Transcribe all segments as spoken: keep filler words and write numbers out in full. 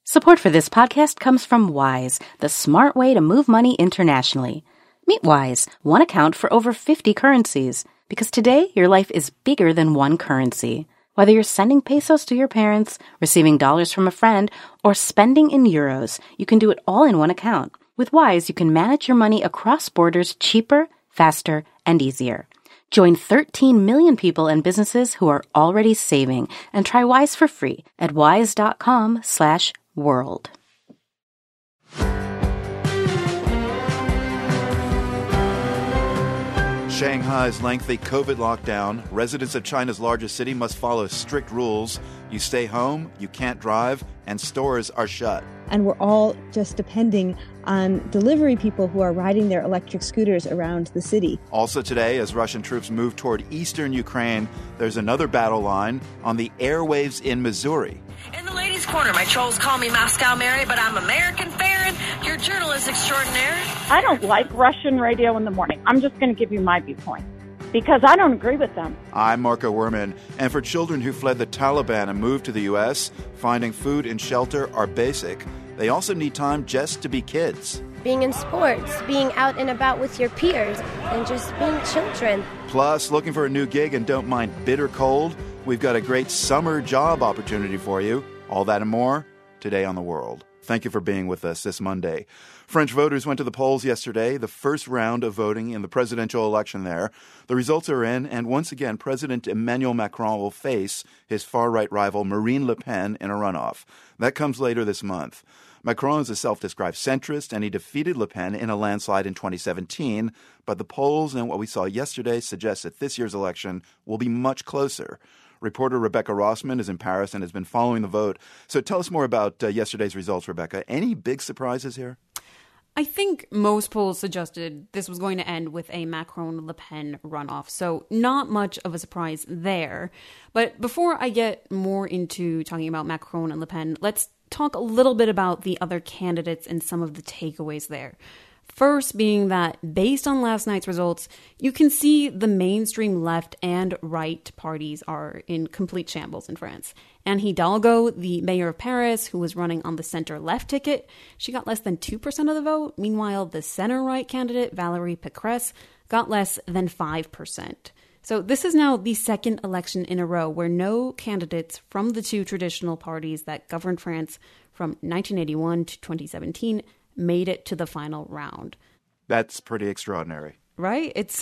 Support for this podcast comes from Wise, the smart way to move money internationally. Meet Wise, one account for over fifty currencies. Because today, your life is bigger than one currency. Whether you're sending pesos to your parents, receiving dollars from a friend, or spending in euros, you can do it all in one account. With Wise, you can manage your money across borders cheaper, faster, and easier. Join thirteen million people and businesses who are already saving and try Wise for free at wise.com slash world. Shanghai's lengthy COVID lockdown. Residents of China's largest city must follow strict rules. You stay home, you can't drive, and stores are shut. And we're all just depending on delivery people who are riding their electric scooters around the city. Also today, as Russian troops move toward eastern Ukraine, there's another battle line on the airwaves in Missouri. In the ladies' corner, my trolls call me Moscow Mary, but I'm American Farron, your journalist extraordinaire. I don't like Russian radio in the morning. I'm just going to give you my viewpoint, because I don't agree with them. I'm Marco Werman, and for children who fled the Taliban and moved to the U S, finding food and shelter are basic. They also need time just to be kids. Being in sports, being out and about with your peers, and just being children. Plus, looking for a new gig and don't mind bitter cold? We've got a great summer job opportunity for you. All that and more today on The World. Thank you for being with us this Monday. French voters went to the polls yesterday, the first round of voting in the presidential election there. The results are in, and once again, President Emmanuel Macron will face his far-right rival Marine Le Pen in a runoff. That comes later this month. Macron is a self-described centrist, and he defeated Le Pen in a landslide in twenty seventeen, but the polls and what we saw yesterday suggest that this year's election will be much closer. Reporter Rebecca Rossman is in Paris and has been following the vote. So tell us more about uh, yesterday's results, Rebecca. Any big surprises here? I think most polls suggested this was going to end with a Macron-Le Pen runoff, so not much of a surprise there. But before I get more into talking about Macron and Le Pen, let's talk a little bit about the other candidates and some of the takeaways there. First being that, based on last night's results, you can see the mainstream left and right parties are in complete shambles in France. Anne Hidalgo, the mayor of Paris, who was running on the center-left ticket, she got less than two percent of the vote. Meanwhile, the center-right candidate, Valérie Pécresse, got less than five percent. So this is now the second election in a row where no candidates from the two traditional parties that governed France from nineteen eighty-one to twenty seventeen made it to the final round. That's pretty extraordinary. Right? It's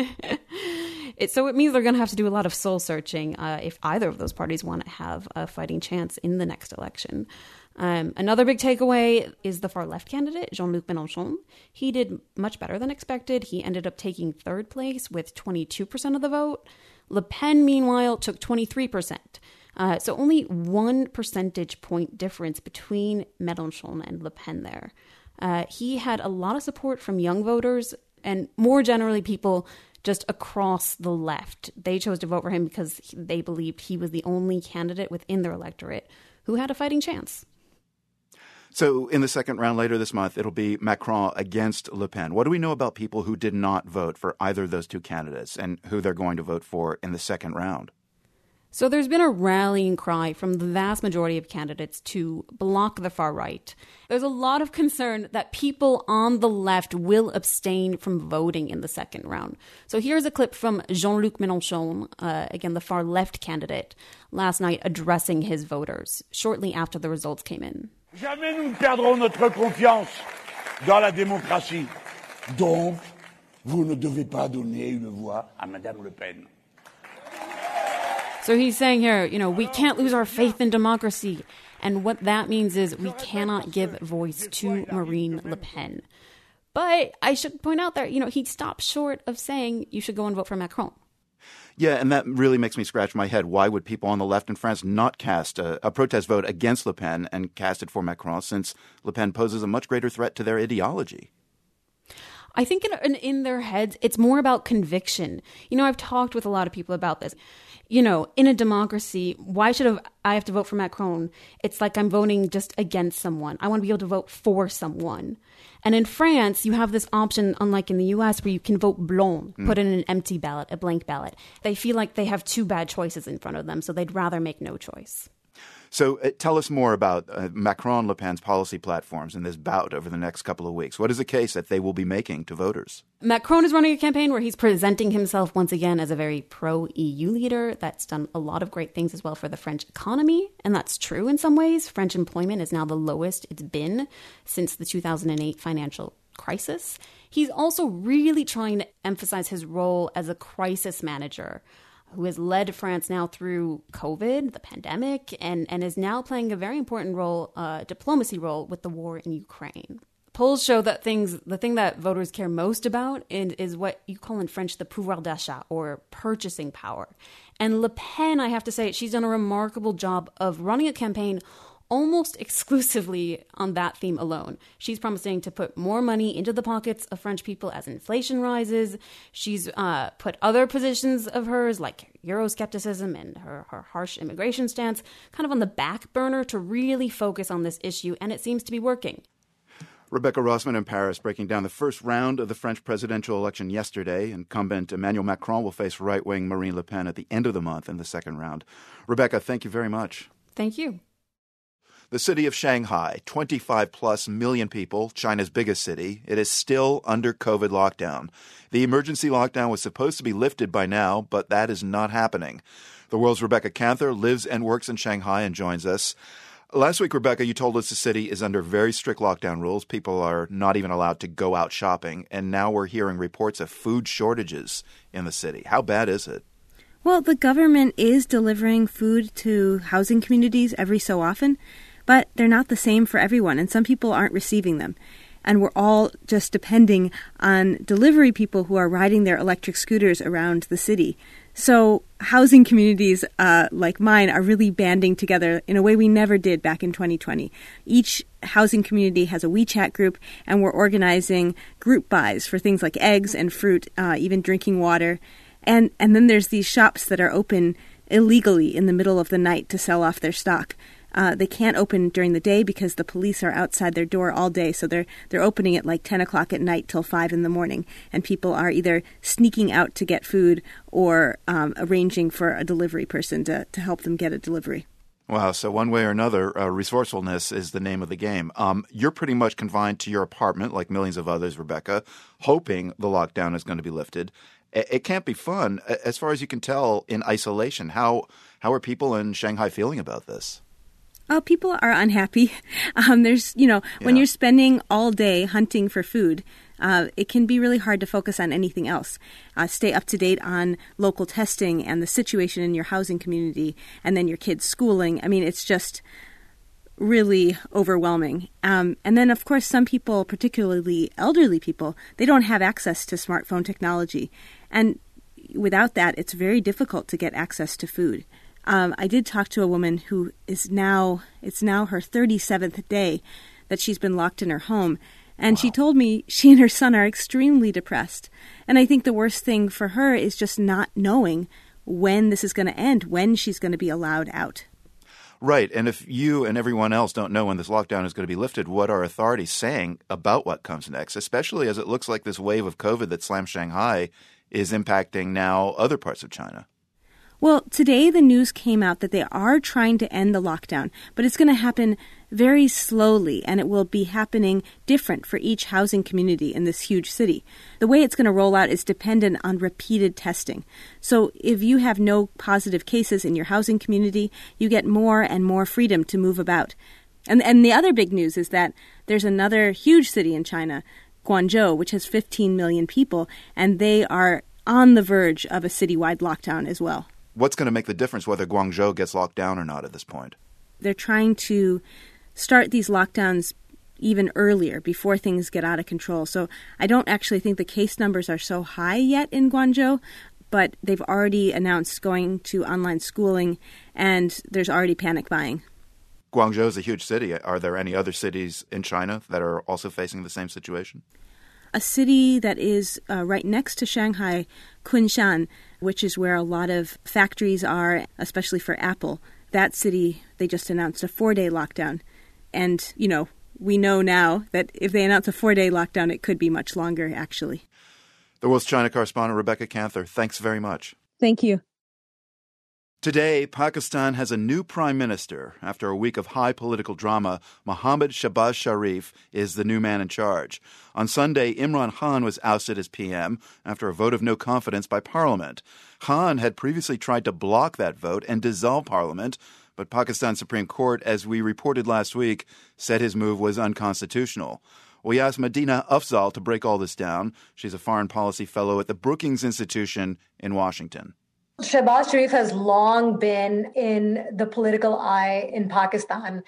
it, so it means they're going to have to do a lot of soul searching uh, if either of those parties want to have a fighting chance in the next election. Um, another big takeaway is the far left candidate, Jean-Luc Mélenchon. He did much better than expected. He ended up taking third place with twenty-two percent of the vote. Le Pen, meanwhile, took twenty-three percent. Uh, so only one percentage point difference between Mélenchon and Le Pen there. Uh, he had a lot of support from young voters and more generally people just across the left. They chose to vote for him because they believed he was the only candidate within their electorate who had a fighting chance. So in the second round later this month, it'll be Macron against Le Pen. What do we know about people who did not vote for either of those two candidates and who they're going to vote for in the second round? So there's been a rallying cry from the vast majority of candidates to block the far right. There's a lot of concern that people on the left will abstain from voting in the second round. So here's a clip from Jean-Luc Mélenchon, uh, again, the far left candidate, last night addressing his voters shortly after the results came in. Jamais nous ne perdrons notre confiance dans la démocratie. Donc, vous ne devez pas donner une voix à Madame Le Pen. So he's saying here, you know, we can't lose our faith in democracy. And what that means is we cannot give voice to Marine Le Pen. But I should point out that, you know, he stopped short of saying you should go and vote for Macron. Yeah, and that really makes me scratch my head. Why would people on the left in France not cast a, a protest vote against Le Pen and cast it for Macron, since Le Pen poses a much greater threat to their ideology? I think in, in, in their heads, it's more about conviction. You know, I've talked with a lot of people about this. You know, in a democracy, why should I have to vote for Macron? It's like I'm voting just against someone. I want to be able to vote for someone. And in France, you have this option, unlike in the U S, where you can vote blanc, mm. put in an empty ballot, a blank ballot. They feel like they have two bad choices in front of them, so they'd rather make no choice. So uh, tell us more about uh, Macron-Le Pen's policy platforms in this bout over the next couple of weeks. What is the case that they will be making to voters? Macron is running a campaign where he's presenting himself once again as a very pro-E U leader that's done a lot of great things as well for the French economy. And that's true in some ways. French employment is now the lowest it's been since the two thousand eight financial crisis. He's also really trying to emphasize his role as a crisis manager who has led France now through COVID, the pandemic, and, and is now playing a very important role, uh, diplomacy role with the war in Ukraine. Polls show that things, the thing that voters care most about is, is what you call in French the pouvoir d'achat, or purchasing power. And Le Pen, I have to say, she's done a remarkable job of running a campaign almost exclusively on that theme alone. She's promising to put more money into the pockets of French people as inflation rises. She's uh, put other positions of hers, like Euroscepticism and her, her harsh immigration stance, kind of on the back burner to really focus on this issue, and it seems to be working. Rebecca Rossman in Paris, breaking down the first round of the French presidential election yesterday. Incumbent Emmanuel Macron will face right-wing Marine Le Pen at the end of the month in the second round. Rebecca, thank you very much. Thank you. The city of Shanghai, twenty-five plus million people, China's biggest city, it is still under COVID lockdown. The emergency lockdown was supposed to be lifted by now, but that is not happening. The World's Rebecca Canther lives and works in Shanghai and joins us. Last week, Rebecca, you told us the city is under very strict lockdown rules. People are not even allowed to go out shopping. And now we're hearing reports of food shortages in the city. How bad is it? Well, the government is delivering food to housing communities every so often, but they're not the same for everyone, and some people aren't receiving them. And we're all just depending on delivery people who are riding their electric scooters around the city. So housing communities uh, like mine are really banding together in a way we never did back in twenty twenty. Each housing community has a WeChat group, and we're organizing group buys for things like eggs and fruit, uh, even drinking water. And, and then there's these shops that are open illegally in the middle of the night to sell off their stock. Uh, they can't open during the day because the police are outside their door all day. So they're they're opening at like ten o'clock at night till five in the morning. And people are either sneaking out to get food or um, arranging for a delivery person to, to help them get a delivery. Wow. So one way or another, uh, resourcefulness is the name of the game. Um, you're pretty much confined to your apartment, like millions of others, Rebecca, hoping the lockdown is going to be lifted. It, it can't be fun. As far as you can tell, in isolation, how how are people in Shanghai feeling about this? Oh, people are unhappy. Um, there's, you know, when Yeah. you're spending all day hunting for food, uh, it can be really hard to focus on anything else. Uh, stay up to date on local testing and the situation in your housing community, and then your kids' schooling. I mean, it's just really overwhelming. Um, and then, of course, some people, particularly elderly people, they don't have access to smartphone technology. And without that, it's very difficult to get access to food. Um, I did talk to a woman who is now, it's now her thirty-seventh day that she's been locked in her home. And wow. She told me she and her son are extremely depressed. And I think the worst thing for her is just not knowing when this is going to end, when she's going to be allowed out. Right. And if you and everyone else don't know when this lockdown is going to be lifted, what are authorities saying about what comes next, especially as it looks like this wave of COVID that slammed Shanghai is impacting now other parts of China? Well, today the news came out that they are trying to end the lockdown, but it's going to happen very slowly, and it will be happening different for each housing community in this huge city. The way it's going to roll out is dependent on repeated testing. So if you have no positive cases in your housing community, you get more and more freedom to move about. And, and the other big news is that there's another huge city in China, Guangzhou, which has fifteen million people, and they are on the verge of a citywide lockdown as well. What's going to make the difference whether Guangzhou gets locked down or not at this point? They're trying to start these lockdowns even earlier, before things get out of control. So I don't actually think the case numbers are so high yet in Guangzhou, but they've already announced going to online schooling, and there's already panic buying. Guangzhou is a huge city. Are there any other cities in China that are also facing the same situation? A city that is uh, right next to Shanghai, Kunshan, which is where a lot of factories are, especially for Apple. That city, they just announced a four-day lockdown. And, you know, we know now that if they announce a four-day lockdown, it could be much longer, actually. The World's China correspondent, Rebecca Canther, thanks very much. Thank you. Today, Pakistan has a new prime minister. After a week of high political drama, Mohammad Shahbaz Sharif is the new man in charge. On Sunday, Imran Khan was ousted as P M after a vote of no confidence by Parliament. Khan had previously tried to block that vote and dissolve Parliament, but Pakistan's Supreme Court, as we reported last week, said his move was unconstitutional. We asked Medina Afzal to break all this down. She's a foreign policy fellow at the Brookings Institution in Washington. Shahbaz Sharif has long been in the political eye in Pakistan.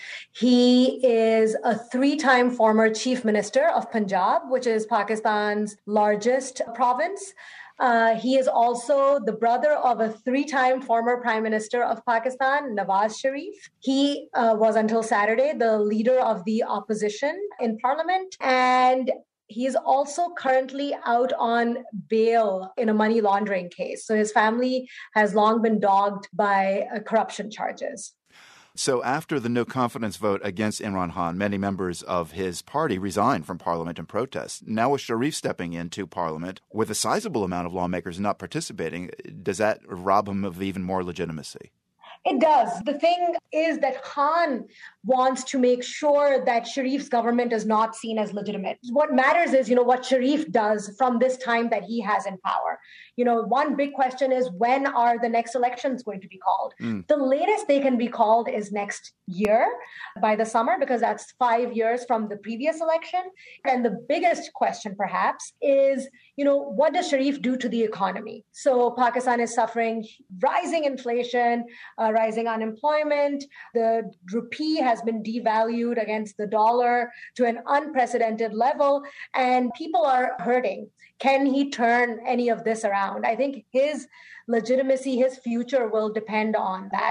He is a three-time former chief minister of Punjab, which is Pakistan's largest province. Uh, he is also the brother of a three-time former prime minister of Pakistan, Nawaz Sharif. He uh, was until Saturday the leader of the opposition in parliament, and he is also currently out on bail in a money laundering case. So his family has long been dogged by uh, corruption charges. So after the no-confidence vote against Imran Khan, many members of his party resigned from Parliament in protest. Now with Sharif stepping into Parliament with a sizable amount of lawmakers not participating, does that rob him of even more legitimacy? It does. The thing is that Khan wants to make sure that Sharif's government is not seen as legitimate. What matters is, you know, what Sharif does from this time that he has in power. You know, one big question is, when are the next elections going to be called? Mm. The latest they can be called is next year by the summer, because that's five years from the previous election. And the biggest question, perhaps, is, you know, what does Sharif do to the economy? So Pakistan is suffering rising inflation, uh, rising unemployment. The rupee has been devalued against the dollar to an unprecedented level, and people are hurting. Can he turn any of this around? I think his legitimacy, his future will depend on that.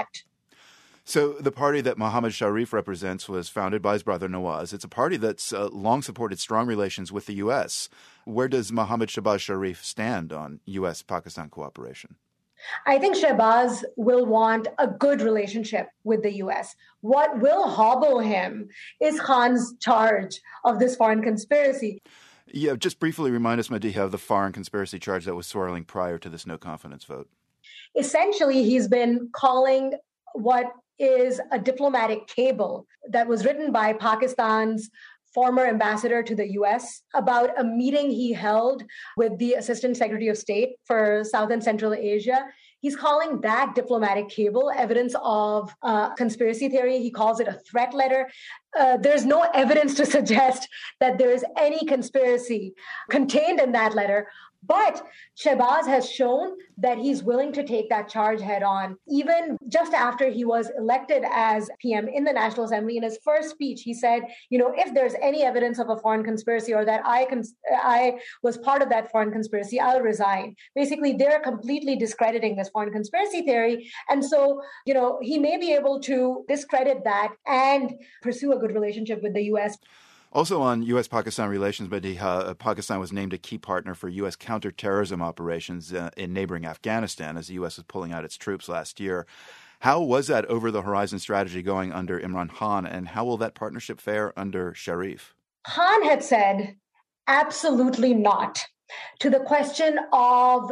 So the party that Mohammad Sharif represents was founded by his brother Nawaz. It's a party that's uh, long supported strong relations with the U S. Where does Mohammad Shahbaz Sharif stand on U S Pakistan cooperation? I think Shahbaz will want a good relationship with the U S. What will hobble him is Khan's charge of this foreign conspiracy. Yeah, just briefly remind us, Madiha, of the foreign conspiracy charge that was swirling prior to this no-confidence vote. Essentially, he's been calling what is a diplomatic cable that was written by Pakistan's former ambassador to the U S about a meeting he held with the Assistant Secretary of State for South and Central Asia. He's calling that diplomatic cable evidence of uh, conspiracy theory. He calls it a threat letter. Uh, there's no evidence to suggest that there is any conspiracy contained in that letter. But Shahbaz has shown that he's willing to take that charge head on. Even just after he was elected as P M in the National Assembly, in his first speech, he said, you know, if there's any evidence of a foreign conspiracy or that I cons- I was part of that foreign conspiracy, I'll resign. Basically, they're completely discrediting this foreign conspiracy theory. And so, you know, he may be able to discredit that and pursue a good relationship with the U S. Also on U S Pakistan relations, Madiha, Pakistan was named a key partner for U S counterterrorism operations uh, in neighboring Afghanistan as the U S was pulling out its troops last year. How was that over-the-horizon strategy going under Imran Khan, and how will that partnership fare under Sharif? Khan had said absolutely not to the question of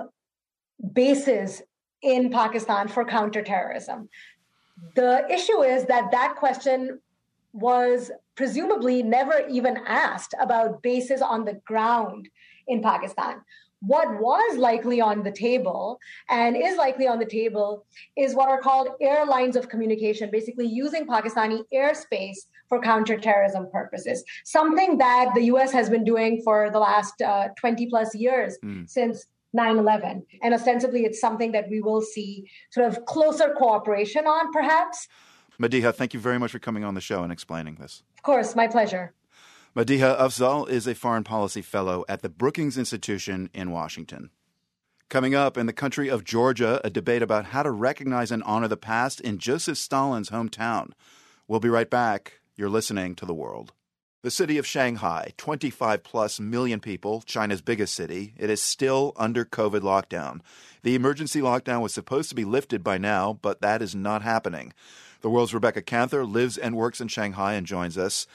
bases in Pakistan for counterterrorism. The issue is that that question was presumably never even asked about bases on the ground in Pakistan. What was likely on the table and is likely on the table is what are called air lines of communication, basically using Pakistani airspace for counterterrorism purposes, something that the U S has been doing for the last uh, twenty plus years mm. since nine eleven. And ostensibly, it's something that we will see sort of closer cooperation on, perhaps. Madiha, thank you very much for coming on the show and explaining this. Of course, my pleasure. Madiha Afzal is a foreign policy fellow at the Brookings Institution in Washington. Coming up, in the country of Georgia, a debate about how to recognize and honor the past in Joseph Stalin's hometown. We'll be right back. You're listening to The World. The city of Shanghai, twenty-five plus million people, China's biggest city, it is still under COVID lockdown. The emergency lockdown was supposed to be lifted by now, but that is not happening. The World's Rebecca Canther lives and works in Shanghai and joins us.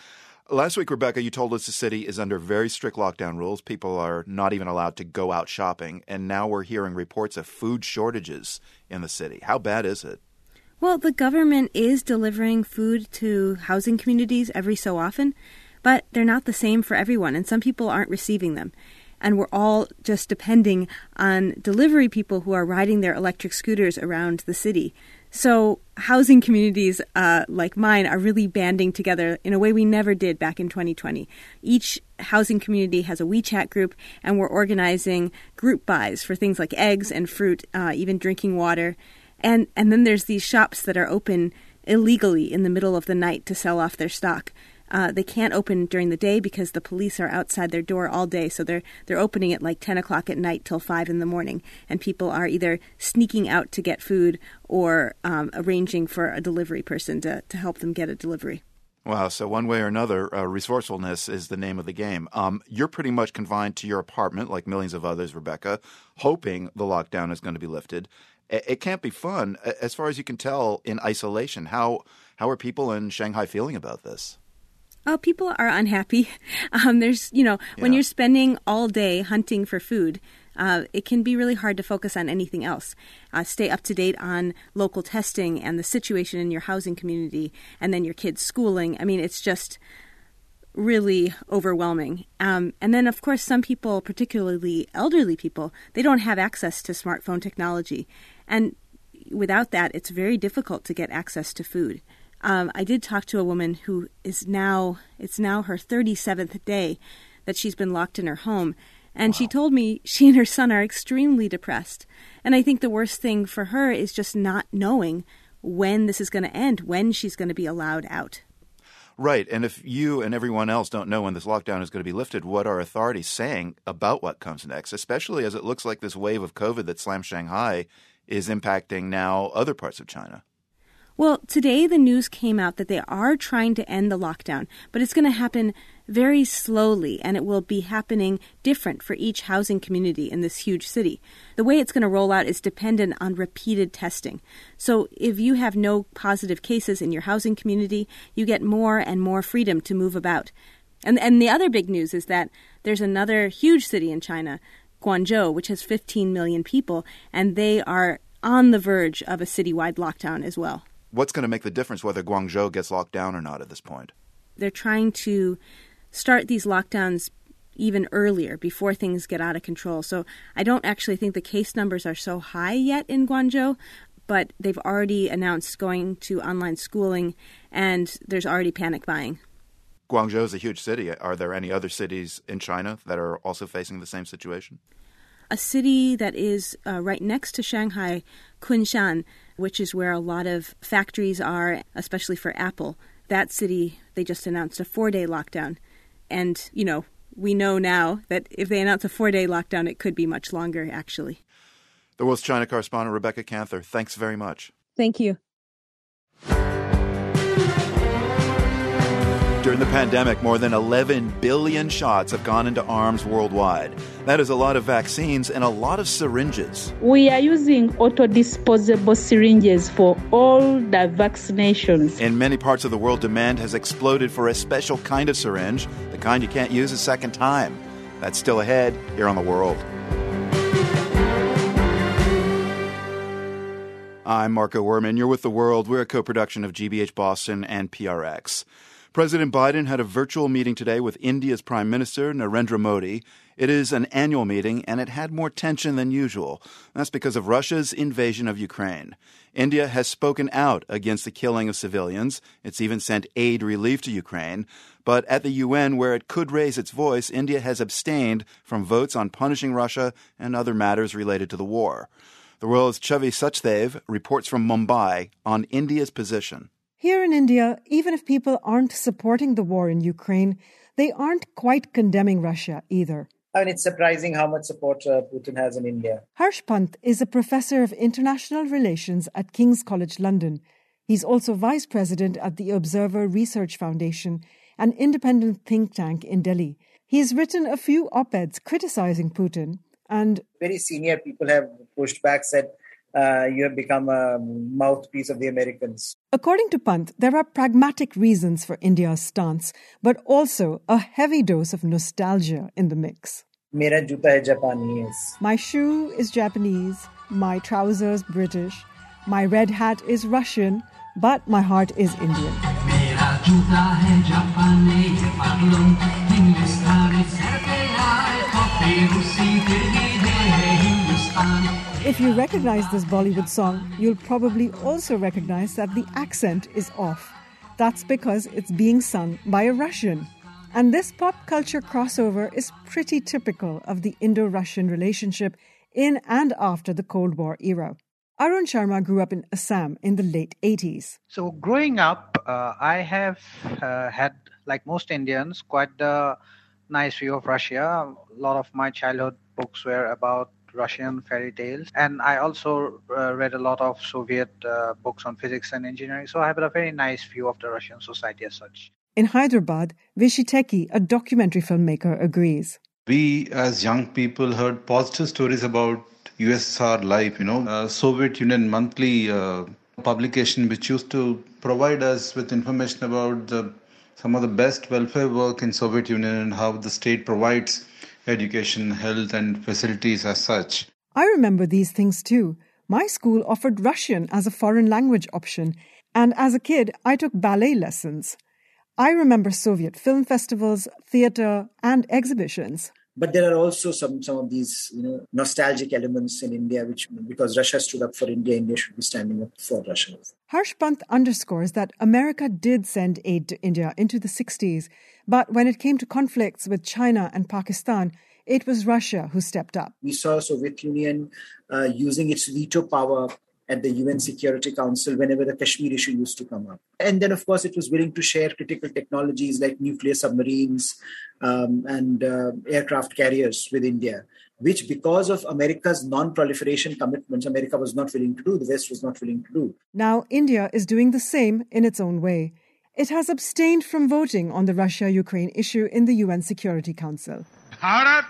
Last week, Rebecca, you told us the city is under very strict lockdown rules. People are not even allowed to go out shopping. And now we're hearing reports of food shortages in the city. How bad is it? Well, the government is delivering food to housing communities every so often, but they're not the same for everyone, and some people aren't receiving them. And we're all just depending on delivery people who are riding their electric scooters around the city. So housing communities uh, like mine are really banding together in a way we never did back in twenty twenty. Each housing community has a WeChat group, and we're organizing group buys for things like eggs and fruit, uh, even drinking water. And, and then there's these shops that are open illegally in the middle of the night to sell off their stock. Uh, they can't open during the day because the police are outside their door all day. So they're they're opening at like ten o'clock at night till five in the morning. And people are either sneaking out to get food or um, arranging for a delivery person to, to help them get a delivery. Wow. So one way or another, uh, resourcefulness is the name of the game. Um, you're pretty much confined to your apartment like millions of others, Rebecca, hoping the lockdown is going to be lifted. It, it can't be fun. As far as you can tell, in isolation, how how are people in Shanghai feeling about this? Oh, people are unhappy. Um, there's, you know, yeah. when you're spending all day hunting for food, uh, it can be really hard to focus on anything else. Uh, stay up to date on local testing and the situation in your housing community, and then your kids' schooling. I mean, it's just really overwhelming. Um, and then, of course, some people, particularly elderly people, they don't have access to smartphone technology. And without that, it's very difficult to get access to food. Um, I did talk to a woman who is now, it's now her thirty-seventh day that she's been locked in her home. And wow. She told me she and her son are extremely depressed. And I think the worst thing for her is just not knowing when this is going to end, when she's going to be allowed out. Right. And if you and everyone else don't know when this lockdown is going to be lifted, what are authorities saying about what comes next, especially as it looks like this wave of COVID that slammed Shanghai is impacting now other parts of China? Well, today the news came out that they are trying to end the lockdown, but it's going to happen very slowly, and it will be happening different for each housing community in this huge city. The way it's going to roll out is dependent on repeated testing. So if you have no positive cases in your housing community, you get more and more freedom to move about. And, and the other big news is that there's another huge city in China, Guangzhou, which has fifteen million people, and they are on the verge of a citywide lockdown as well. What's going to make the difference whether Guangzhou gets locked down or not at this point? They're trying to start these lockdowns even earlier, before things get out of control. So I don't actually think the case numbers are so high yet in Guangzhou, but they've already announced going to online schooling, and there's already panic buying. Guangzhou is a huge city. Are there any other cities in China that are also facing the same situation? A city that is uh, right next to Shanghai, Kunshan, which is where a lot of factories are, especially for Apple. That city, they just announced a four-day lockdown. And, you know, we know now that if they announce a four-day lockdown, it could be much longer, actually. The World's China correspondent, Rebecca Canther, thanks very much. Thank you. During the pandemic, more than eleven billion shots have gone into arms worldwide. That is a lot of vaccines and a lot of syringes. We are using auto-disposable syringes for all the vaccinations. In many parts of the world, demand has exploded for a special kind of syringe, the kind you can't use a second time. That's still ahead here on The World. I'm Marco Werman. You're with The World. We're a co-production of G B H Boston and P R X. President Biden had a virtual meeting today with India's Prime Minister, Narendra Modi. It is an annual meeting, and it had more tension than usual. That's because of Russia's invasion of Ukraine. India has spoken out against the killing of civilians. It's even sent aid relief to Ukraine. But at the U N, where it could raise its voice, India has abstained from votes on punishing Russia and other matters related to the war. The World's Chavi Sachdev reports from Mumbai on India's position. Here in India, even if people aren't supporting the war in Ukraine, they aren't quite condemning Russia either. I mean, it's surprising how much support uh, Putin has in India. Harsh Pant is a professor of international relations at King's College London. He's also vice president at the Observer Research Foundation, an independent think tank in Delhi. He's written a few op-eds criticizing Putin and... Very senior people have pushed back, said uh, you have become a mouthpiece of the Americans. According to Pant, there are pragmatic reasons for India's stance, but also a heavy dose of nostalgia in the mix. Mera juta hai Japanese. My shoe is Japanese, my trousers British, my red hat is Russian, but my heart is Indian. If you recognize this Bollywood song, you'll probably also recognize that the accent is off. That's because it's being sung by a Russian. And this pop culture crossover is pretty typical of the Indo-Russian relationship in and after the Cold War era. Arun Sharma grew up in Assam in the late eighties. So growing up, uh, I have uh, had, like most Indians, quite a nice view of Russia. A lot of my childhood books were about Russian fairy tales. And I also uh, read a lot of Soviet uh, books on physics and engineering. So I have a very nice view of the Russian society as such. In Hyderabad, Vishy Teki, a documentary filmmaker, agrees. We as young people heard positive stories about U S S R life, you know, uh, Soviet Union monthly uh, publication which used to provide us with information about the, some of the best welfare work in Soviet Union and how the state provides education, health and facilities as such. I remember these things too. My school offered Russian as a foreign language option, and as a kid, I took ballet lessons. I remember Soviet film festivals, theatre and exhibitions. But there are also some, some of these you know, nostalgic elements in India, which because Russia stood up for India, India should be standing up for Russia. Harsh Pant underscores that America did send aid to India into the sixties, but when it came to conflicts with China and Pakistan, it was Russia who stepped up. We saw Soviet Union uh, using its veto power at the U N Security Council whenever the Kashmir issue used to come up. And then, of course, it was willing to share critical technologies like nuclear submarines um, and uh, aircraft carriers with India, which because of America's non-proliferation commitments, America was not willing to do, the West was not willing to do. Now, India is doing the same in its own way. It has abstained from voting on the Russia-Ukraine issue in the U N Security Council. Bharat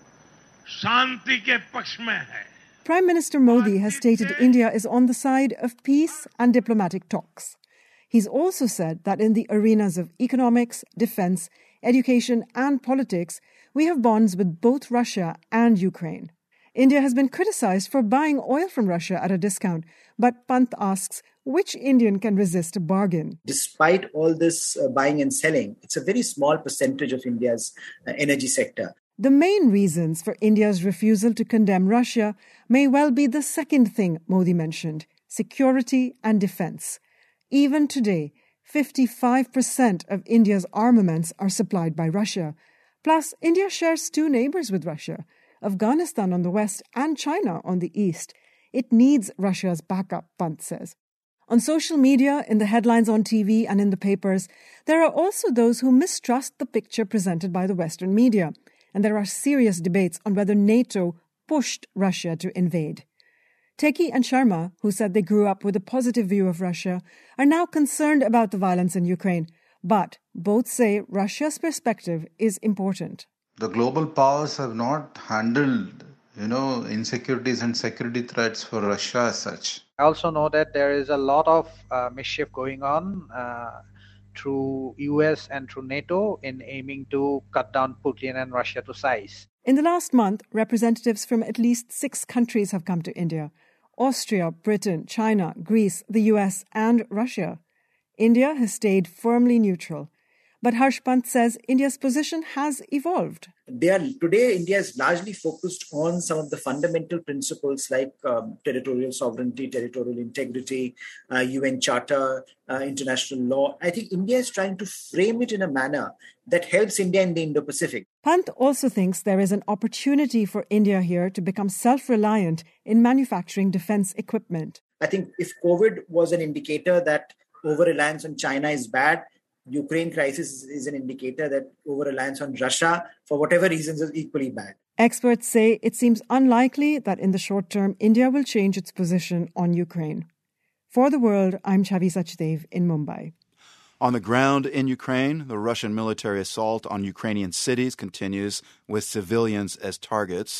shanti ke paksh mein hai. Prime Minister Modi has stated India is on the side of peace and diplomatic talks. He's also said that in the arenas of economics, defense, education and politics, we have bonds with both Russia and Ukraine. India has been criticized for buying oil from Russia at a discount, but Pant asks, which Indian can resist a bargain? Despite all this uh, buying and selling, it's a very small percentage of India's uh, energy sector. The main reasons for India's refusal to condemn Russia may well be the second thing Modi mentioned, security and defense. Even today, fifty-five percent of India's armaments are supplied by Russia. Plus, India shares two neighbors with Russia, Afghanistan on the west and China on the east. It needs Russia's backup, Pant says. On social media, in the headlines on T V and in the papers, there are also those who mistrust the picture presented by the Western media. And there are serious debates on whether NATO pushed Russia to invade. Teki and Sharma, who said they grew up with a positive view of Russia, are now concerned about the violence in Ukraine. But both say Russia's perspective is important. The global powers have not handled, you know, insecurities and security threats for Russia as such. I also know that there is a lot of uh, mischief going on uh, through U S and through NATO in aiming to cut down Putin and Russia to size. In the last month, representatives from at least six countries have come to India: Austria, Britain, China, Greece, the U S and Russia. India has stayed firmly neutral. But Harsh Pant says India's position has evolved. They are, today, India is largely focused on some of the fundamental principles like um, territorial sovereignty, territorial integrity, uh, U N Charter, uh, international law. I think India is trying to frame it in a manner that helps India in the Indo-Pacific. Pant also thinks there is an opportunity for India here to become self-reliant in manufacturing defense equipment. I think if COVID was an indicator that over-reliance on China is bad, Ukraine crisis is an indicator that over-reliance on Russia, for whatever reasons, is equally bad. Experts say it seems unlikely that in the short term, India will change its position on Ukraine. For The World, I'm Chavi Sachdev in Mumbai. On the ground in Ukraine, the Russian military assault on Ukrainian cities continues with civilians as targets.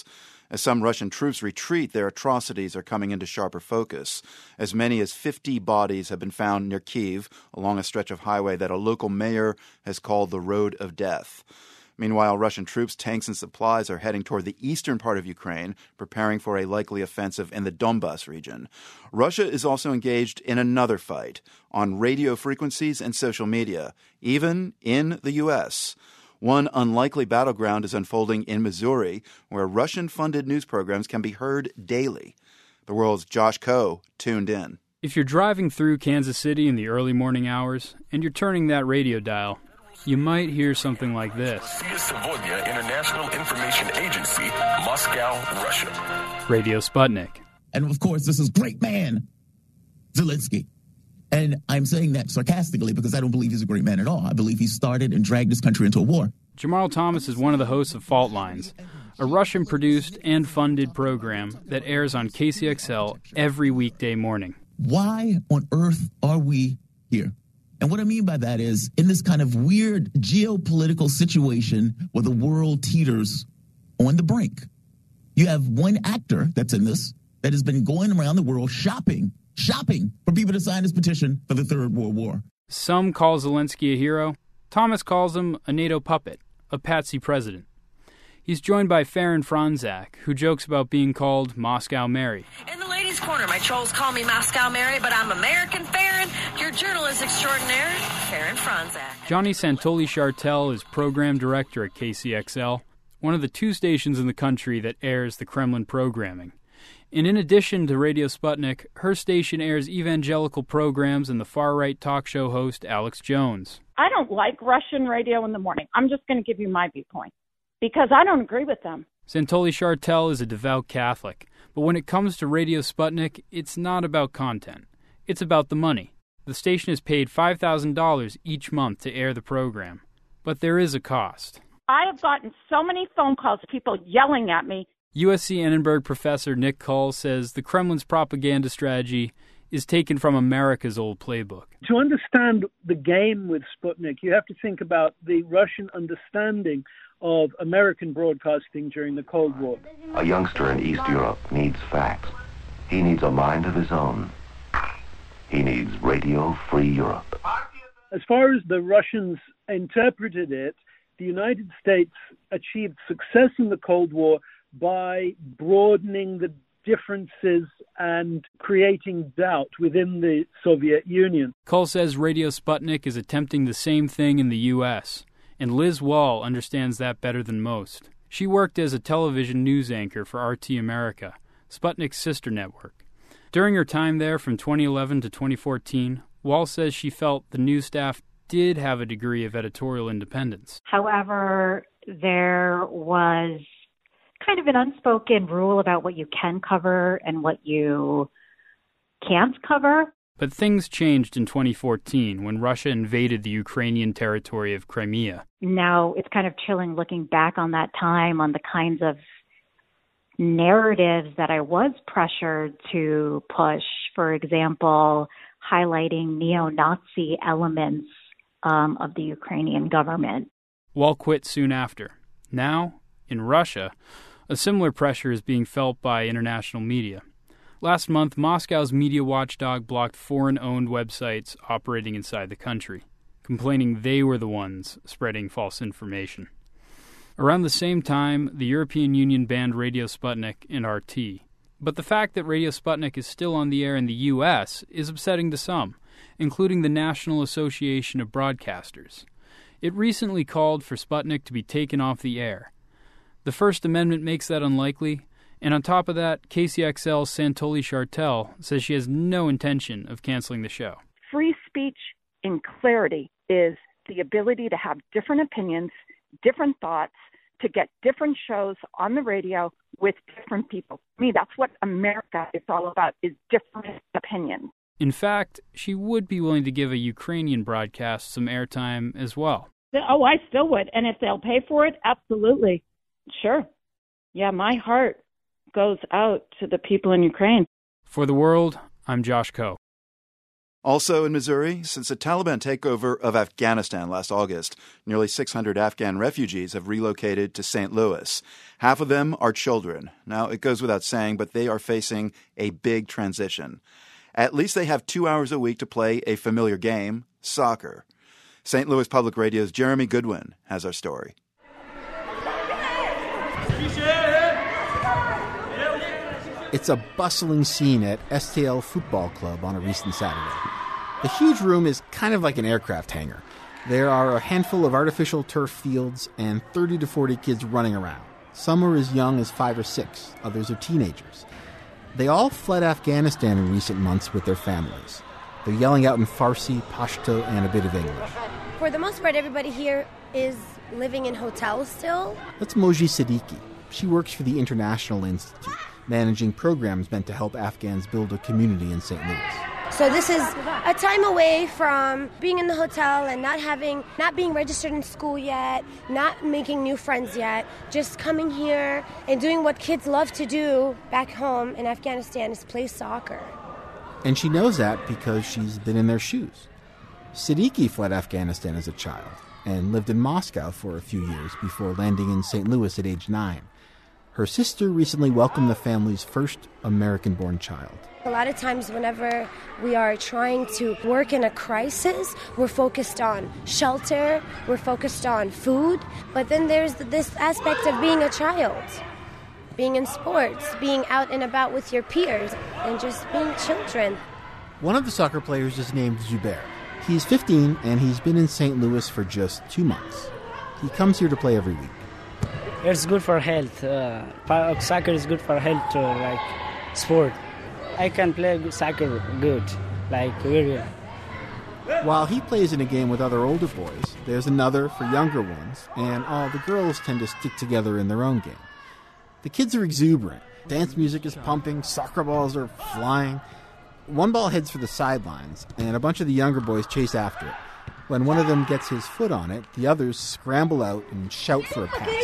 As some Russian troops retreat, their atrocities are coming into sharper focus. As many as fifty bodies have been found near Kyiv along a stretch of highway that a local mayor has called the Road of Death. Meanwhile, Russian troops, tanks, and supplies are heading toward the eastern part of Ukraine, preparing for a likely offensive in the Donbas region. Russia is also engaged in another fight on radio frequencies and social media, even in the U S One unlikely battleground is unfolding in Missouri, where Russian-funded news programs can be heard daily. The World's Josh Coe tuned in. If you're driving through Kansas City in the early morning hours and you're turning that radio dial, you might hear something like this. International Information Agency, Moscow, Russia. Radio Sputnik. And of course, this is great man, Zelensky. And I'm saying that sarcastically because I don't believe he's a great man at all. I believe he started and dragged his country into a war. Jamarl Thomas is one of the hosts of Fault Lines, a Russian-produced and funded program that airs on K C X L every weekday morning. Why on earth are we here? And what I mean by that is, in this kind of weird geopolitical situation where the world teeters on the brink, you have one actor that's in this that has been going around the world shopping, shopping for people to sign this petition for the Third World War. Some call Zelensky a hero. Thomas calls him a NATO puppet, a patsy president. He's joined by Farron Franzak, who jokes about being called Moscow Mary. In the ladies' corner, my trolls call me Moscow Mary, but I'm American Farron, your journalist extraordinaire, Farron Franzak. Johnny Santoli Chartel is program director at K C X L, one of the two stations in the country that airs the Kremlin programming. And in addition to Radio Sputnik, her station airs evangelical programs and the far-right talk show host Alex Jones. I don't like Russian radio in the morning. I'm just going to give you my viewpoint, because I don't agree with them. Santoli Chartel is a devout Catholic, but when it comes to Radio Sputnik, it's not about content. It's about the money. The station is paid five thousand dollars each month to air the program, but there is a cost. I have gotten so many phone calls, people yelling at me. U S C Annenberg professor Nick Cull says the Kremlin's propaganda strategy is taken from America's old playbook. To understand the game with Sputnik, you have to think about the Russian understanding of American broadcasting during the Cold War. A youngster in East Europe needs facts. He needs a mind of his own. He needs Radio Free Europe. As far as the Russians interpreted it, the United States achieved success in the Cold War by broadening the differences and creating doubt within the Soviet Union. Cull says Radio Sputnik is attempting the same thing in the U S, and Liz Wall understands that better than most. She worked as a television news anchor for R T America, Sputnik's sister network. During her time there from twenty eleven to twenty fourteen, Wall says she felt the news staff did have a degree of editorial independence. However, there was kind of an unspoken rule about what you can cover and what you can't cover. But things changed in twenty fourteen when Russia invaded the Ukrainian territory of Crimea. Now it's kind of chilling looking back on that time, on the kinds of narratives that I was pressured to push. For example, highlighting neo-Nazi elements um, of the Ukrainian government. Wall quit soon after. Now, in Russia, a similar pressure is being felt by international media. Last month, Moscow's media watchdog blocked foreign-owned websites operating inside the country, complaining they were the ones spreading false information. Around the same time, the European Union banned Radio Sputnik and R T. But the fact that Radio Sputnik is still on the air in the U S is upsetting to some, including the National Association of Broadcasters. It recently called for Sputnik to be taken off the air. The First Amendment makes that unlikely, and on top of that, K C X L's Santoli Chartel says she has no intention of canceling the show. Free speech in clarity is the ability to have different opinions, different thoughts, to get different shows on the radio with different people. I mean, that's what America is all about, is different opinions. In fact, she would be willing to give a Ukrainian broadcast some airtime as well. Oh, I still would. And if they'll pay for it, absolutely. Sure. Yeah, my heart goes out to the people in Ukraine. For The World, I'm Josh Coe. Also in Missouri, since the Taliban takeover of Afghanistan last August, nearly six hundred Afghan refugees have relocated to Saint Louis. Half of them are children. Now, it goes without saying, but they are facing a big transition. At least they have two hours a week to play a familiar game, soccer. Saint Louis Public Radio's Jeremy Goodwin has our story. It's a bustling scene at S T L Football Club on a recent Saturday. The huge room is kind of like an aircraft hangar. There are a handful of artificial turf fields and thirty to forty kids running around. Some are as young as five or six, others are teenagers. They all fled Afghanistan in recent months with their families. They're yelling out in Farsi, Pashto, and a bit of English. For the most part, everybody here is living in hotels still. That's Moji Siddiqui. She works for the International Institute, managing programs meant to help Afghans build a community in Saint Louis. So this is a time away from being in the hotel and not having, not being registered in school yet, not making new friends yet, just coming here and doing what kids love to do back home in Afghanistan is play soccer. And she knows that because she's been in their shoes. Siddiqui fled Afghanistan as a child and lived in Moscow for a few years before landing in Saint Louis at age nine. Her sister recently welcomed the family's first American-born child. A lot of times whenever we are trying to work in a crisis, we're focused on shelter, we're focused on food, but then there's this aspect of being a child, being in sports, being out and about with your peers, and just being children. One of the soccer players is named Zubair. He's fifteen, and he's been in Saint Louis for just two months. He comes here to play every week. It's good for health. Uh, soccer is good for health, uh, like sport. I can play soccer good, like very good. While he plays in a game with other older boys, there's another for younger ones, and all the girls tend to stick together in their own game. The kids are exuberant. Dance music is pumping, soccer balls are flying. One ball heads for the sidelines, and a bunch of the younger boys chase after it. When one of them gets his foot on it, the others scramble out and shout for a pass.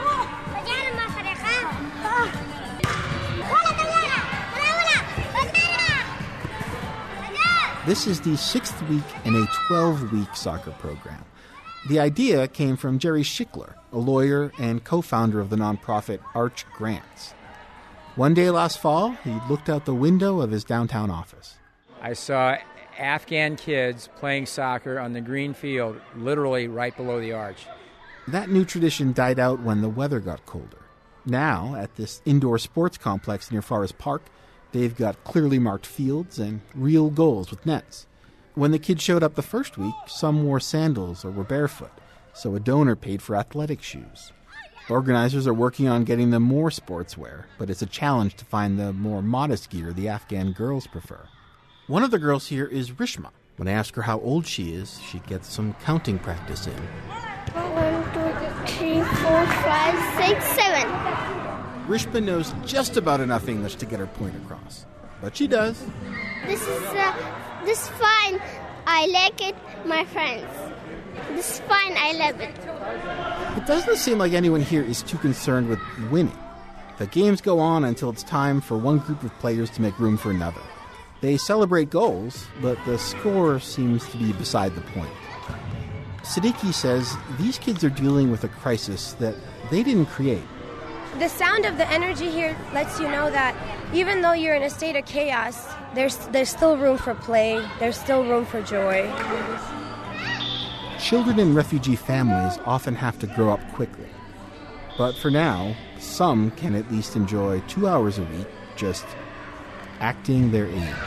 This is the sixth week in a twelve-week soccer program. The idea came from Jerry Schickler, a lawyer and co-founder of the nonprofit Arch Grants. One day last fall, he looked out the window of his downtown office. I saw Afghan kids playing soccer on the green field, literally right below the arch. That new tradition died out when the weather got colder. Now, at this indoor sports complex near Forest Park, they've got clearly marked fields and real goals with nets. When the kids showed up the first week, some wore sandals or were barefoot, so a donor paid for athletic shoes. Organizers are working on getting them more sportswear, but it's a challenge to find the more modest gear the Afghan girls prefer. One of the girls here is Rishma. When I ask her how old she is, she gets some counting practice in. One, two, three, four, five, six, seven. Rishma knows just about enough English to get her point across, but she does. This is uh, this is fine. I like it, my friends. This is fine. I love it. It doesn't seem like anyone here is too concerned with winning. The games go on until it's time for one group of players to make room for another. They celebrate goals, but the score seems to be beside the point. Siddiqui says these kids are dealing with a crisis that they didn't create. The sound of the energy here lets you know that even though you're in a state of chaos, there's there's still room for play, there's still room for joy. Children in refugee families often have to grow up quickly. But for now, some can at least enjoy two hours a week just acting their age.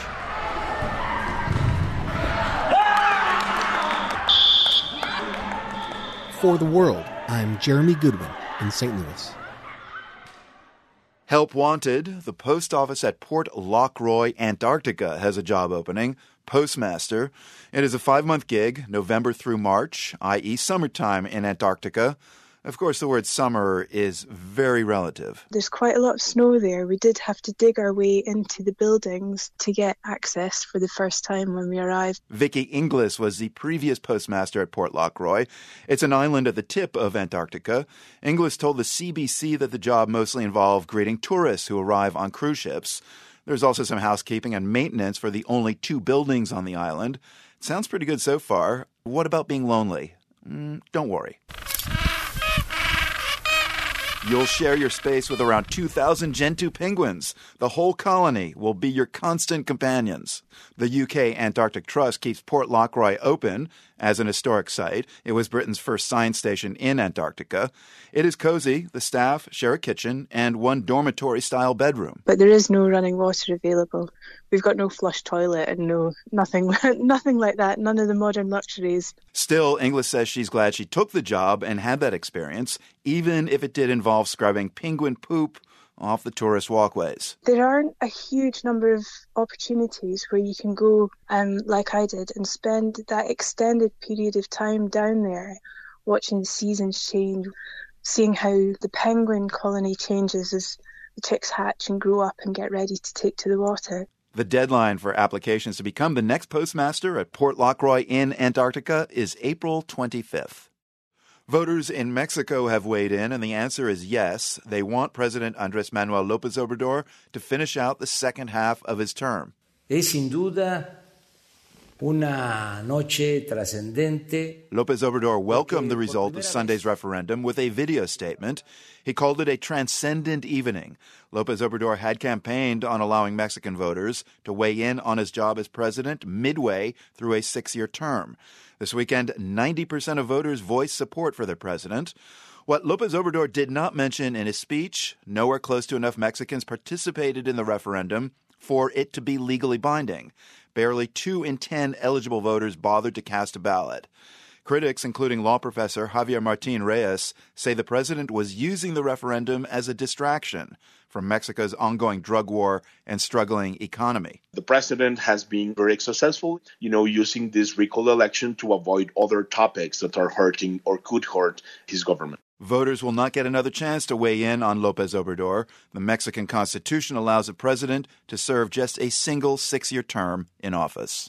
For The World, I'm Jeremy Goodwin in Saint Louis. Help wanted. The post office at Port Lockroy, Antarctica has a job opening. Postmaster. It is a five-month gig, November through March, that is summertime in Antarctica. Of course, the word summer is very relative. There's quite a lot of snow there. We did have to dig our way into the buildings to get access for the first time when we arrived. Vicky Inglis was the previous postmaster at Port Lockroy. It's an island at the tip of Antarctica. Inglis told the C B C that the job mostly involved greeting tourists who arrive on cruise ships. There's also some housekeeping and maintenance for the only two buildings on the island. It sounds pretty good so far. What about being lonely? Mm, don't worry. You'll share your space with around two thousand Gentoo penguins. The whole colony will be your constant companions. The U K Antarctic Trust keeps Port Lockroy open as an historic site. It was Britain's first science station in Antarctica. It is cozy. The staff share a kitchen and one dormitory-style bedroom. But there is no running water available. We've got no flush toilet and no nothing, nothing like that. None of the modern luxuries. Still, Inglis says she's glad she took the job and had that experience, even if it did involve scrubbing penguin poop off the tourist walkways. There aren't a huge number of opportunities where you can go, um, like I did, and spend that extended period of time down there, watching the seasons change, seeing how the penguin colony changes as the chicks hatch and grow up and get ready to take to the water. The deadline for applications to become the next postmaster at Port Lockroy in Antarctica is April twenty-fifth. Voters in Mexico have weighed in, and the answer is yes. They want President Andrés Manuel López Obrador to finish out the second half of his term. Es sin duda una noche trascendente. López Obrador welcomed the result of Sunday's referendum with a video statement. He called it a transcendent evening. López Obrador had campaigned on allowing Mexican voters to weigh in on his job as president midway through a six-year term. This weekend, ninety percent of voters voiced support for their president. What López Obrador did not mention in his speech, nowhere close to enough Mexicans participated in the referendum for it to be legally binding. Barely two in ten eligible voters bothered to cast a ballot. Critics, including law professor Javier Martín Reyes, say the president was using the referendum as a distraction from Mexico's ongoing drug war and struggling economy. The president has been very successful, you know, using this recall election to avoid other topics that are hurting or could hurt his government. Voters will not get another chance to weigh in on López Obrador. The Mexican Constitution allows a president to serve just a single six-year term in office.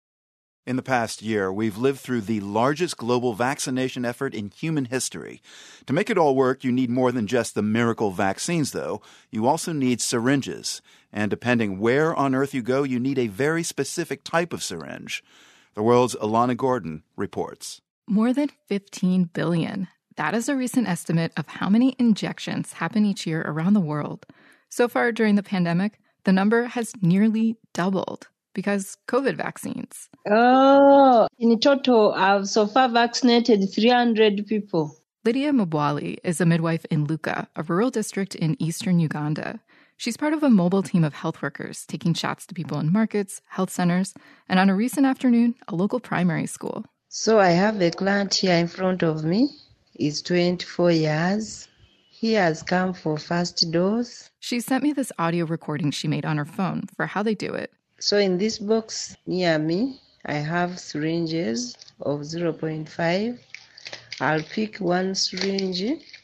In the past year, we've lived through the largest global vaccination effort in human history. To make it all work, you need more than just the miracle vaccines, though. You also need syringes. And depending where on Earth you go, you need a very specific type of syringe. The world's Alana Gordon reports. More than fifteen billion. That is a recent estimate of how many injections happen each year around the world. So far during the pandemic, the number has nearly doubled. Because COVID vaccines. Oh, in total, I've so far vaccinated three hundred people. Lydia Mubwali is a midwife in Luka, a rural district in eastern Uganda. She's part of a mobile team of health workers taking shots to people in markets, health centers, and on a recent afternoon, a local primary school. So I have a client here in front of me. He's twenty-four years. He has come for first dose. She sent me this audio recording she made on her phone for how they do it. So in this box near me, I have syringes of zero point five. I'll pick one syringe.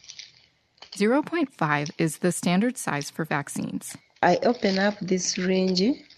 zero point five is the standard size for vaccines. I open up this syringe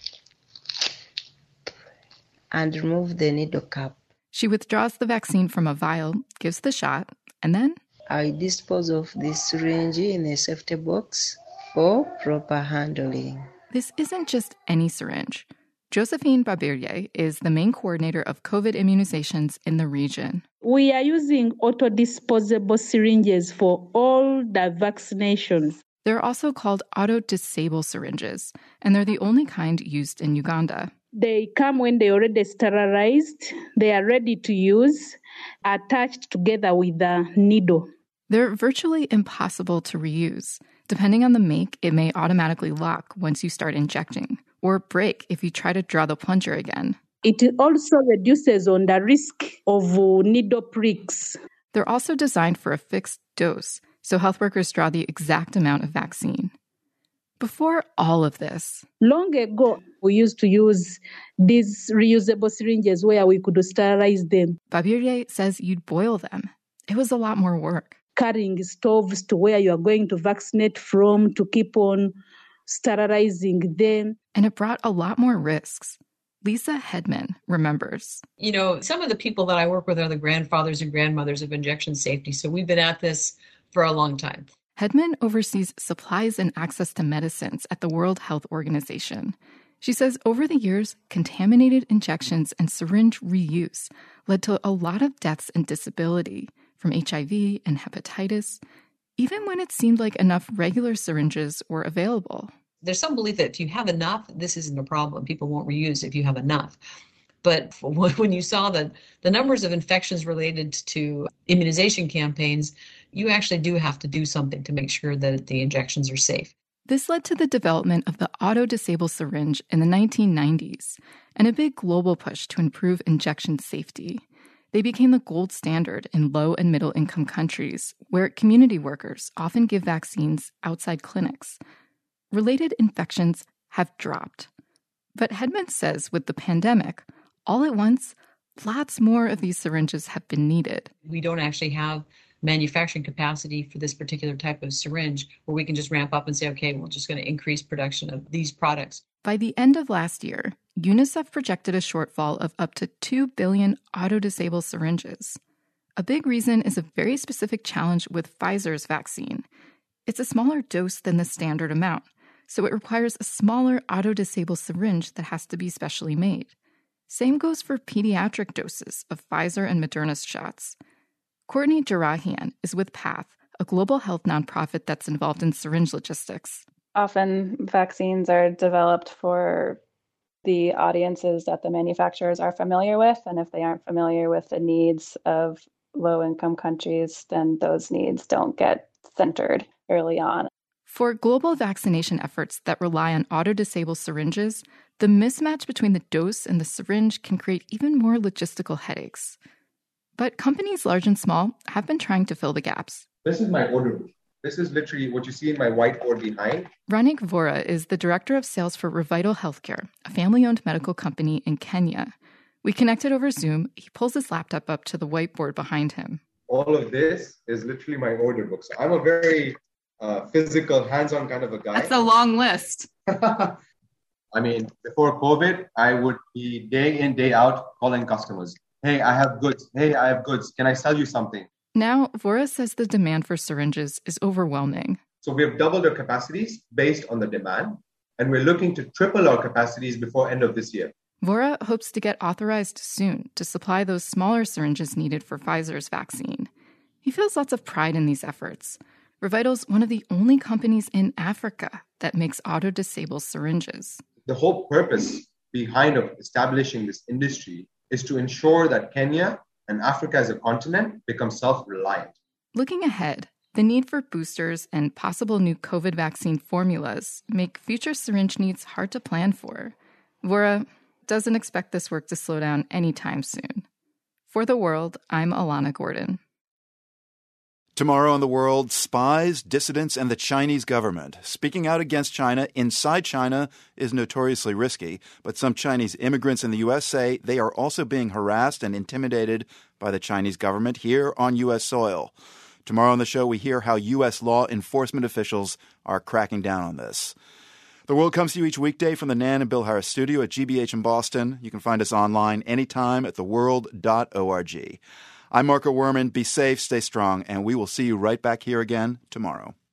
and remove the needle cap. She withdraws the vaccine from a vial, gives the shot, and then I dispose of this syringe in a safety box for proper handling. This isn't just any syringe. Josephine Babirye is the main coordinator of COVID immunizations in the region. We are using auto-disposable syringes for all the vaccinations. They're also called auto-disable syringes, and they're the only kind used in Uganda. They come when they're already sterilized. They are ready to use, attached together with the needle. They're virtually impossible to reuse. Depending on the make, it may automatically lock once you start injecting, or break if you try to draw the plunger again. It also reduces on the risk of needle pricks. They're also designed for a fixed dose, so health workers draw the exact amount of vaccine. Before all of this, long ago, we used to use these reusable syringes where we could sterilize them. Babirye says you'd boil them. It was a lot more work. Carrying stoves to where you are going to vaccinate from to keep on sterilizing them. And it brought a lot more risks. Lisa Hedman remembers. You know, some of the people that I work with are the grandfathers and grandmothers of injection safety. So we've been at this for a long time. Hedman oversees supplies and access to medicines at the World Health Organization. She says over the years, contaminated injections and syringe reuse led to a lot of deaths and disability from H I V and hepatitis, even when it seemed like enough regular syringes were available. There's some belief that if you have enough, this isn't a problem. People won't reuse if you have enough. But when you saw the, the numbers of infections related to immunization campaigns, you actually do have to do something to make sure that the injections are safe. This led to the development of the auto-disable syringe in the nineteen nineties and a big global push to improve injection safety. They became the gold standard in low and middle-income countries, where community workers often give vaccines outside clinics. Related infections have dropped. But Hedman says with the pandemic, all at once, lots more of these syringes have been needed. We don't actually have manufacturing capacity for this particular type of syringe where we can just ramp up and say, okay, we're just going to increase production of these products. By the end of last year, UNICEF projected a shortfall of up to two billion auto-disable syringes. A big reason is a very specific challenge with Pfizer's vaccine. It's a smaller dose than the standard amount, so it requires a smaller auto-disable syringe that has to be specially made. Same goes for pediatric doses of Pfizer and Moderna's shots. Courtney Jarahian is with PATH, a global health nonprofit that's involved in syringe logistics. Often vaccines are developed for the audiences that the manufacturers are familiar with, and if they aren't familiar with the needs of low-income countries, then those needs don't get centered early on. For global vaccination efforts that rely on auto-disable syringes, the mismatch between the dose and the syringe can create even more logistical headaches. But companies large and small have been trying to fill the gaps. This is my order book. This is literally what you see in my whiteboard behind. Ranik Vora is the director of sales for Revital Healthcare, a family-owned medical company in Kenya. We connected over Zoom. He pulls his laptop up to the whiteboard behind him. All of this is literally my order book. So I'm a very uh, physical, hands-on kind of a guy. That's a long list. I mean, before COVID, I would be day in, day out calling customers. Hey, I have goods. Hey, I have goods. Can I sell you something? Now, Vora says the demand for syringes is overwhelming. So we have doubled our capacities based on the demand, and we're looking to triple our capacities before end of this year. Vora hopes to get authorized soon to supply those smaller syringes needed for Pfizer's vaccine. He feels lots of pride in these efforts. Revital's one of the only companies in Africa that makes auto-disable syringes. The whole purpose behind of establishing this industry is to ensure that Kenya and Africa as a continent become self-reliant. Looking ahead, the need for boosters and possible new COVID vaccine formulas make future syringe needs hard to plan for. Vora doesn't expect this work to slow down anytime soon. For The World, I'm Alana Gordon. Tomorrow in The World, spies, dissidents, and the Chinese government. Speaking out against China inside China is notoriously risky, but some Chinese immigrants in the U S say they are also being harassed and intimidated by the Chinese government here on U S soil. Tomorrow on the show, we hear how U S law enforcement officials are cracking down on this. The World comes to you each weekday from the Nan and Bill Harris studio at G B H in Boston. You can find us online anytime at the world dot org. I'm Marco Werman. Be safe, stay strong, and we will see you right back here again tomorrow.